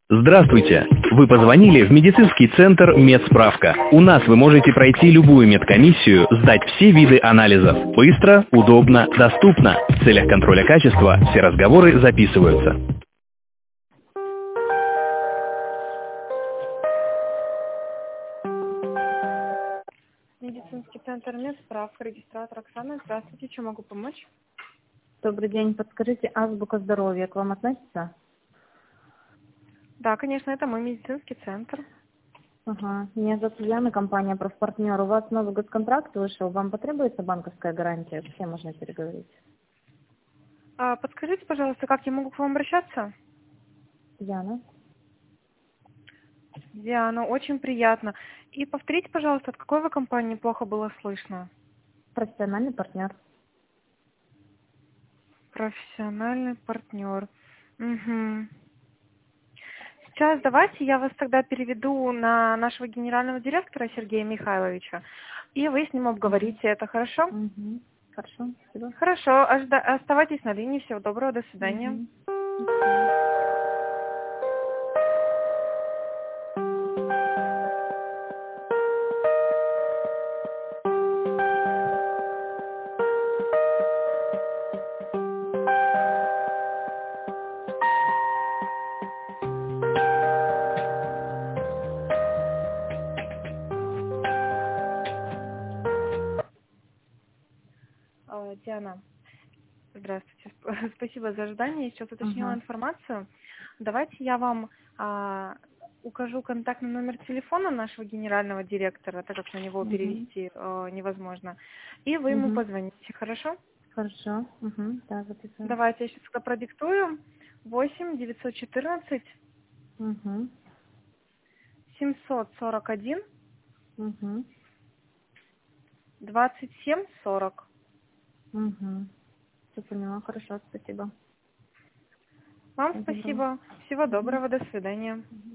Здравствуйте! Вы позвонили в медицинский центр «Медсправка». У нас вы можете пройти любую медкомиссию, сдать все виды анализов. Быстро, удобно, доступно. В целях контроля качества все разговоры записываются. Медицинский центр «Медсправка», регистратор Оксана. Здравствуйте, чем могу помочь? Добрый день. Подскажите, азбука здоровья к вам относится? Да, конечно, это мой медицинский центр. Ага. Меня зовут Яна, компания «Профпартнер». У вас новый госконтракт вышел. Вам потребуется банковская гарантия? С кем можно переговорить? Подскажите, пожалуйста, как я могу к вам обращаться? Яна. Диана, очень приятно. И повторите, пожалуйста, от какой вы компании плохо было слышно? Профессиональный партнер. Профессиональный партнер. Угу. Сейчас давайте я вас тогда переведу на нашего генерального директора Сергея Михайловича, и вы с ним обговорите это, хорошо? Угу. Хорошо, спасибо. Хорошо, оставайтесь на линии. Всего доброго, до свидания. Угу. До свидания. Диана, здравствуйте. Спасибо за ожидание. Я сейчас уточнила Ага. информацию. Давайте я вам укажу контактный номер телефона нашего генерального директора, так как на него Угу. перевести невозможно. И вы ему Угу. позвоните, хорошо? Хорошо. Угу. Да, записываю. Давайте я сейчас продиктую. 8 914 Угу. 741 Угу. 27 40. Угу. Все поняла. Хорошо, спасибо. Вам Всего доброго. спасибо. Всего Угу. доброго. До свидания.